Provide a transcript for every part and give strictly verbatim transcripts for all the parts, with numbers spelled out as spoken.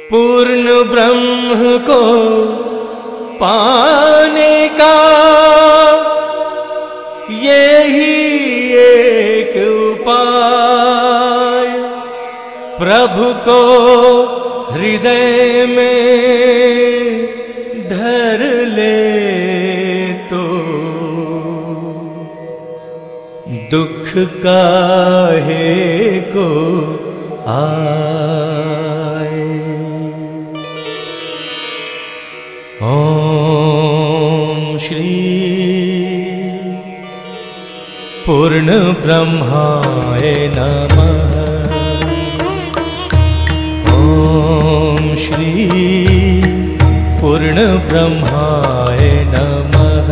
पूर्ण ब्रह्म को पाने का यही एक उपाय, प्रभु को हृदय में धर ले तो दुख काहे को आए। ओम श्री पूर्ण ब्रह्माय नमः। ओम श्री पूर्ण ब्रह्माय नमः।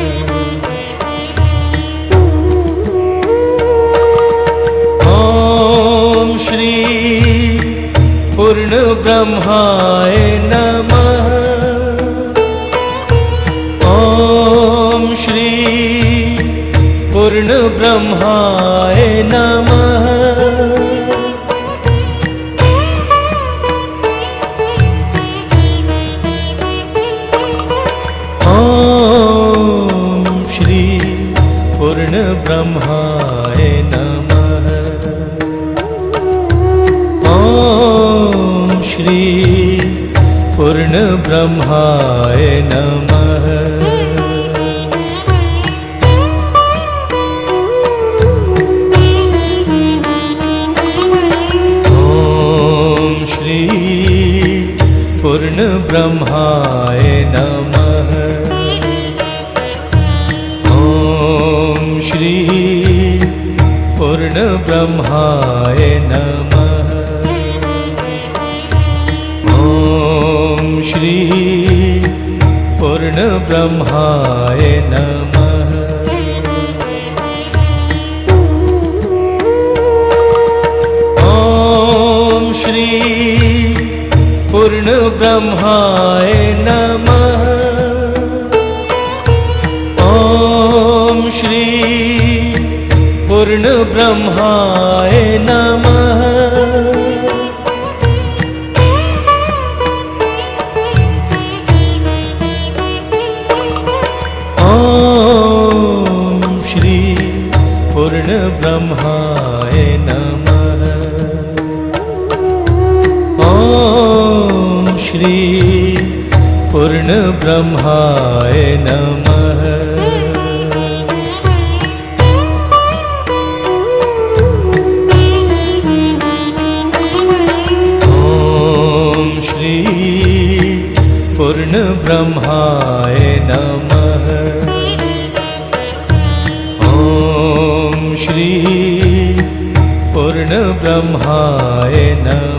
ओम श्री पूर्ण ब्रह्माय नमः। ओम श्री पूर्ण ब्रह्माय नमः। ओम श्री पूर्ण ब्रह्माय नमः। ओम श्री पूर्ण ब्रह्माय नमः। ओम श्री पूर्ण ब्रह्माय नमः। ओम श्री पूर्ण ब्रह्माय नमः। ओम श्री पूर्ण ब्रह्माय नमः। ओम श्री पूर्ण ब्रह्माय नमः। ओम श्री पूर्ण ब्रह्माय नमः। ओम श्री पूर्ण ब्रह्माय नमः। ओम श्री पूर्ण ब्रह्माय नमः। ओम श्री पूर्ण ब्रह्माय नमः। ओम श्री पूर्ण ब्रह्माय नमः।